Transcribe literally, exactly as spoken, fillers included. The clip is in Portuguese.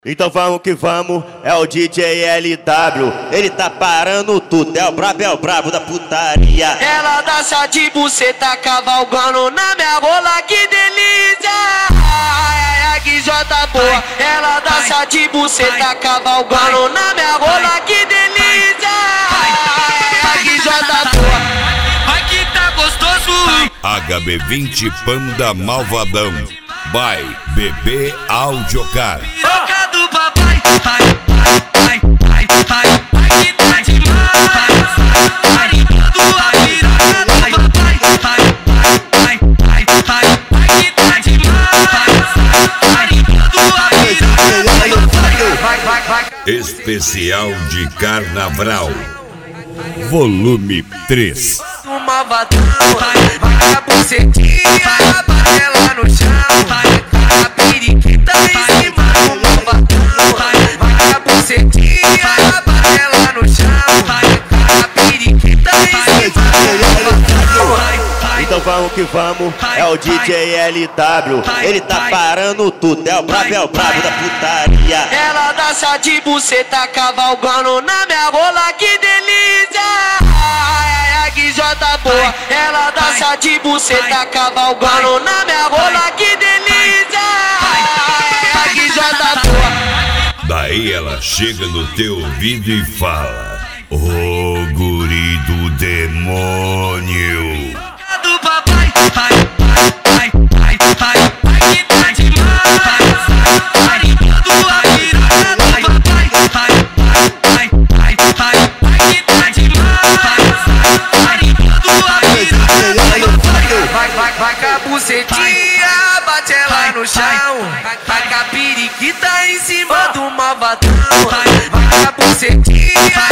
Então vamos que vamos, é o D J L W, ele tá parando tudo, é o brabo, é o brabo da putaria. Ela dança de buceta cavalgando na minha rola, que delícia! Ai, ai, que jota boa. Ela dança de buceta cavalgando na minha rola, que delícia! Ai, que jota boa. Ai, que tá gostoso. H B vinte Panda Malvadão. By B B Audiocar. Toca do papai, pai, pai, pai, pai, pai, que tá demais. Marimbando a piroca do papai, pai, pai, pai, pai, pai, que tá demais. Marimbando a piroca do papai, vai, vai, vai. Especial de Carnaval. Volume três. Do malvadão, vai, vai a bucetinha, bate ela no chão, vai, a periquita em cima do malvadão, vai, vai a bucetinha, bate ela no chão, vai, a periquita em cima do malvadão, vai, vai. Então vamos que vamos, é o D J L W, ele tá parando tudo, é o brabo, é o brabo da putaria. Ela dança de buceta cavalgando na minha rola, que delícia! Ai, ai, que jota boa. Ela dança de buceta cavalgando na minha rola, que delícia! Ai, que jota boa. Daí ela chega no teu ouvido e fala: ô guri do demônio. Do papai, pai, pai, pai, pai, pai, que tá demais. Marimbando a piroca do papai, pai, pai, pai, pai, pai, que tá demais. Marimbando a piroca do papai, vai, vai, vai com a bucetinha, bate ela no chão, vai com a periquita em cima do malvadão, vai, vai com a bucetinha.